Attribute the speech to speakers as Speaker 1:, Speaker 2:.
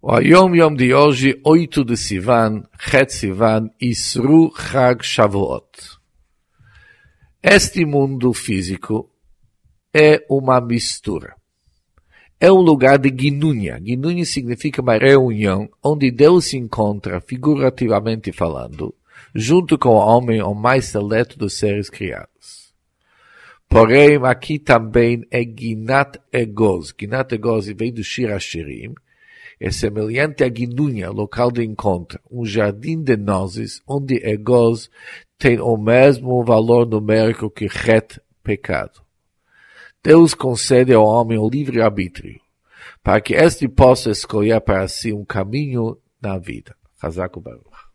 Speaker 1: O Yom Yom de hoje, 8 de Sivan, Het Sivan, Isru Chag Shavuot. Este mundo físico é uma mistura. É um lugar de Ginunha. Ginunha significa uma reunião onde Deus se encontra, figurativamente falando, junto com o homem, o mais seleto dos seres criados. Porém, aqui também é Ginat Egoz. Ginat Egoz vem do Shir Hashirim. É semelhante a Ginunha, local de encontro, um jardim de nozes, onde Egoz tem o mesmo valor numérico que Het, pecado. Deus concede ao homem o livre-arbítrio, para que este possa escolher para si um caminho na vida. Chazak u'Baruch.